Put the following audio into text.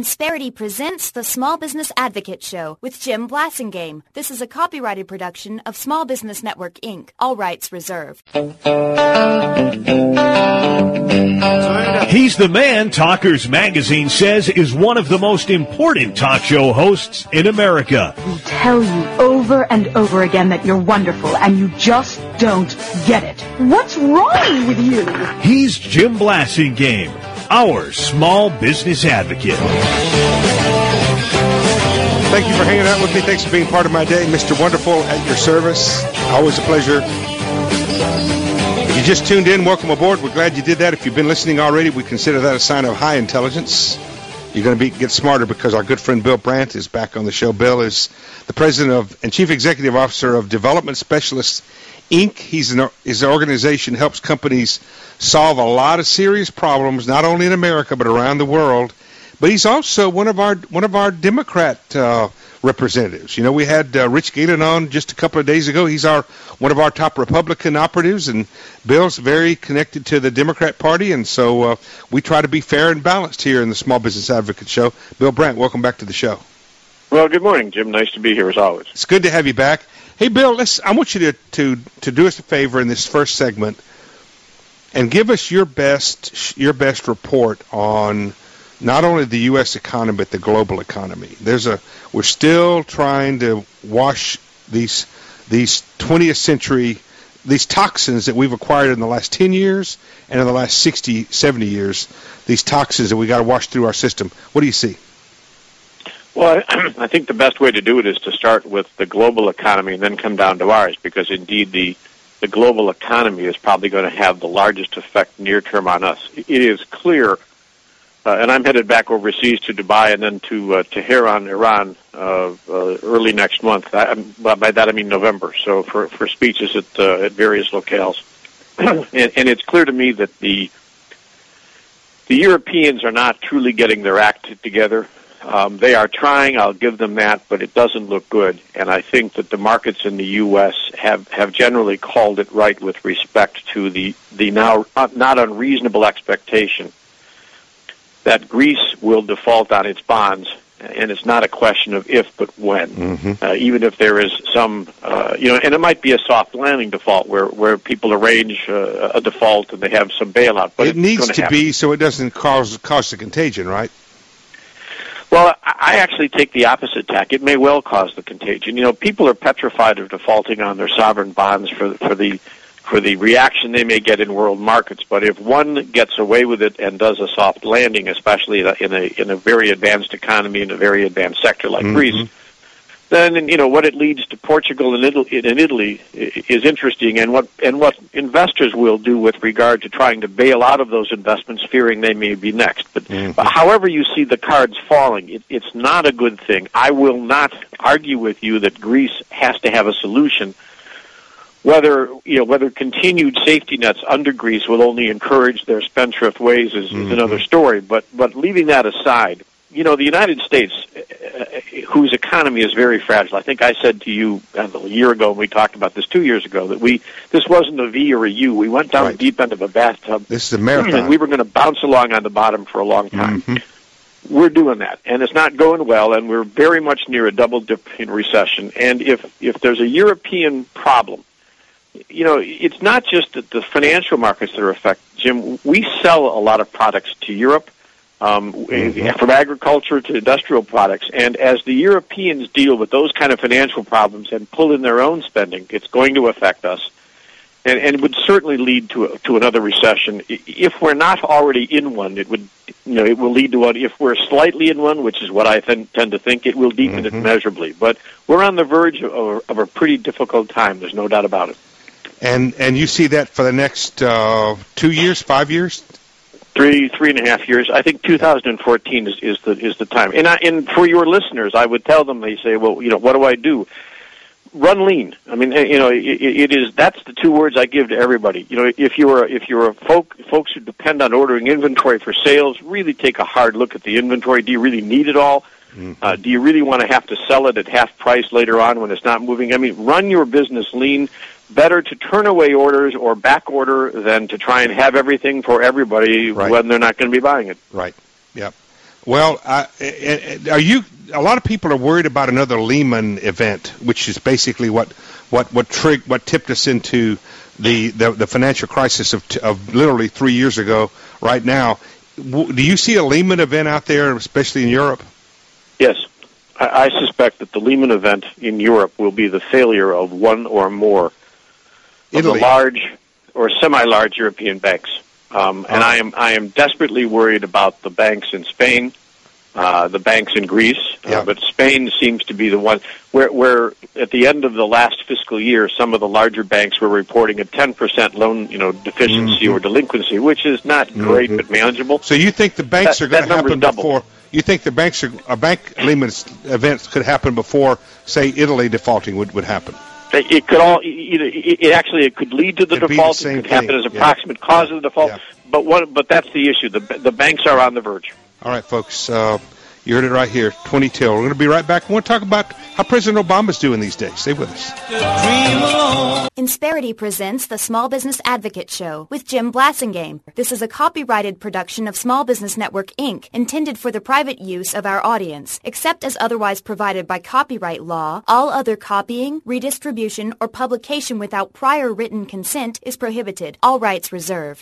Insperity presents the Small Business Advocate Show with Jim Blasingame. This is a copyrighted production of Small Business Network, Inc. All rights reserved. He's the man Talkers Magazine says is one of the most important talk show hosts in America. We tell you over and over again that you're wonderful, and you just don't get it. What's wrong with you? He's Jim Blasingame, our small business advocate. Thank you for hanging out with me. Thanks for being part of my day. Mr. Wonderful at your service. Always a pleasure. If you just tuned in, welcome aboard. We're glad you did that. If you've been listening already, we consider that a sign of high intelligence. You're going to get smarter because our good friend Bill Brandt is back on the show. Bill is the president and chief executive officer of Development Specialists, Inc. His organization helps companies solve a lot of serious problems, not only in America but around the world. But he's also one of our Democrat representatives. You know, we had Rich Galen on just a couple of days ago. He's one of our top Republican operatives, and Bill's very connected to the Democrat Party, and so we try to be fair and balanced here in the Small Business Advocate Show. Bill Brandt, welcome back to the show. Well, good morning, Jim. Nice to be here as always. It's good to have you back. Hey, Bill, I want you to do us a favor in this first segment and give us your best report on not only the U.S. economy but the global economy. We're still trying to wash these 20th century, these toxins that we've acquired in the last 10 years and in the last 60, 70 years, these toxins that we got to wash through our system. What do you see? Well, I think the best way to do it is to start with the global economy and then come down to ours, because indeed the global economy is probably going to have the largest effect near term on us. It is clear, and I'm headed back overseas to Dubai and then to Tehran, Iran, early next month. By that I mean November. So for speeches at various locales, and it's clear to me that the Europeans are not truly getting their act together. They are trying, I'll give them that, but it doesn't look good. And I think that the markets in the U.S. have generally called it right with respect to the now not unreasonable expectation that Greece will default on its bonds, and it's not a question of if but when. Even if there is some, and it might be a soft landing default where people arrange a default and they have some bailout. But it needs to be so it doesn't cause the contagion, right? Well, I actually take the opposite tack. It may well cause the contagion. You know, people are petrified of defaulting on their sovereign bonds for the reaction they may get in world markets. But if one gets away with it and does a soft landing, especially in a very advanced economy, in a very advanced sector like Greece, then what it leads to Portugal and Italy is interesting, and what investors will do with regard to trying to bail out of those investments, fearing they may be next. But however you see the cards falling, it's not a good thing. I will not argue with you that Greece has to have a solution. Whether continued safety nets under Greece will only encourage their spendthrift ways is another story. But leaving that aside, the United States, whose economy is very fragile. I think I said to you a year ago, and we talked about this 2 years ago, that this wasn't a V or a U. We went down the deep end of a bathtub. This is a marathon. And we were going to bounce along on the bottom for a long time. We're doing that, and it's not going well, and we're very much near a double dip in recession. And if there's a European problem, it's not just the financial markets that are affected. Jim, we sell a lot of products to Europe. From agriculture to industrial products. And as the Europeans deal with those kind of financial problems and pull in their own spending, it's going to affect us. And would certainly lead to another recession. If we're not already in one, it will lead to one. If we're slightly in one, which is what I tend to think, it will deepen it measurably. But we're on the verge of a pretty difficult time. There's no doubt about it. And you see that for the next 2 years, 5 years? 3.5 years. I think 2014 is the time. And for your listeners, I would tell them, they say, well, what do I do? Run lean. I mean, that's the two words I give to everybody. If you're folks who depend on ordering inventory for sales, really take a hard look at the inventory. Do you really need it all? Do you really want to have to sell it at half price later on when it's not moving? I mean, run your business lean. Better to turn away orders or back order than to try and have everything for everybody when they're not going to be buying it. Right. Yep. Well, are you? A lot of people are worried about another Lehman event, which is basically what tipped us into the financial crisis of literally 3 years ago. Right now, do you see a Lehman event out there, especially in Europe? Yes, I suspect that the Lehman event in Europe will be the failure of one or more of the large or semi-large European banks. And I am desperately worried about the banks in Spain, the banks in Greece, but Spain seems to be the one where at the end of the last fiscal year, some of the larger banks were reporting a 10% loan, deficiency or delinquency, which is not great but manageable. So you think the banks are going to happen before? You think the bank Lehman events could happen before, say, Italy defaulting would happen? It could all. It could lead to the default. It could happen as a proximate cause of the default. Yeah. But that's the issue. The banks are on the verge. All right, folks. You heard it right here. 20 till. We're going to be right back. I want to talk about how President Obama's doing these days. Stay with us. Insperity presents the Small Business Advocate Show with Jim Blasingame. This is a copyrighted production of Small Business Network, Inc., intended for the private use of our audience. Except as otherwise provided by copyright law, all other copying, redistribution, or publication without prior written consent is prohibited. All rights reserved.